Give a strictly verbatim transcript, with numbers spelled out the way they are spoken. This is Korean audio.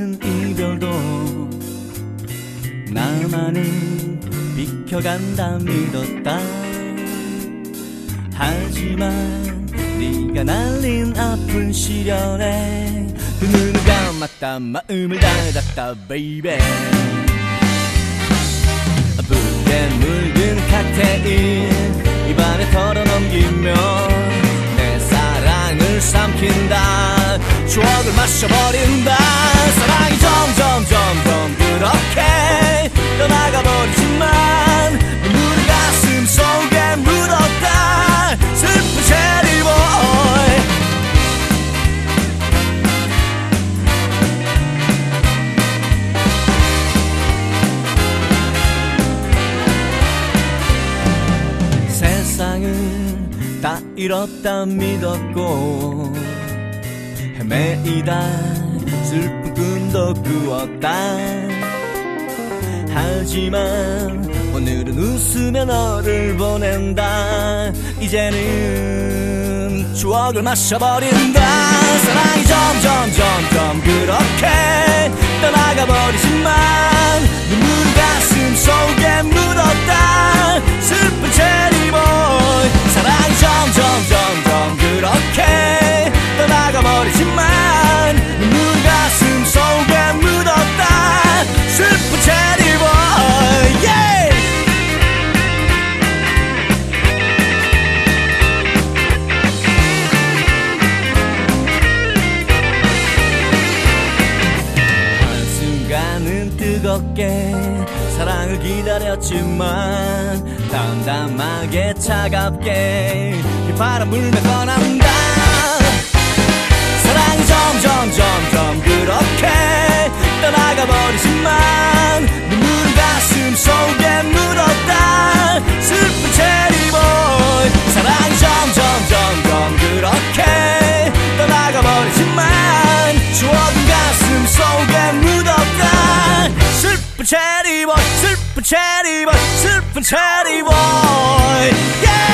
많은 이별도 나만은 비켜간다 믿었다. 하지만 네가 날린 아픈 시련에 두 눈을 감았다 마음을 닫았다 베이베. 붉게 묽은 칵테일 입안에 털어넘기며 내 사랑을 삼킨다. 추억을 마셔버린다. 사랑이 점점 점점 그렇게 떠나가버리지만 눈물이 가슴 속에 묻었다. 슬픈 체리보이. 세상은 다 잃었다 믿었고 헤매이다 슬픈 꿈도 꾸었다. 하지만 오늘은 웃으며 너를 보낸다. 이제는 추억을 마셔버린다. 사랑이 점점 점점 그렇게 떠나가버리지만 눈물이 가슴 속에 묻었다. 슬픈 체리보이. 사랑이 점점 점점 그렇게 떠나가버리지만 눈물이 가슴 속에 묻었다. 슬픈 체리보이. yeah! 한순간은 뜨겁게 사랑을 기다렸지만 담담하게 차갑게 휘파람 불며 떠난다. 사랑이 점점 점점 그렇게 떠나가버리지만 눈물이 가슴 속에 묻었다. 슬픈 체리보이. 사랑이 점점 점점 그렇게 떠나가버리지만 추억은 가슴 속에 묻었다. 슬픈 체리보이 슬픈 체리보이 슬픈 체리보이. yeah!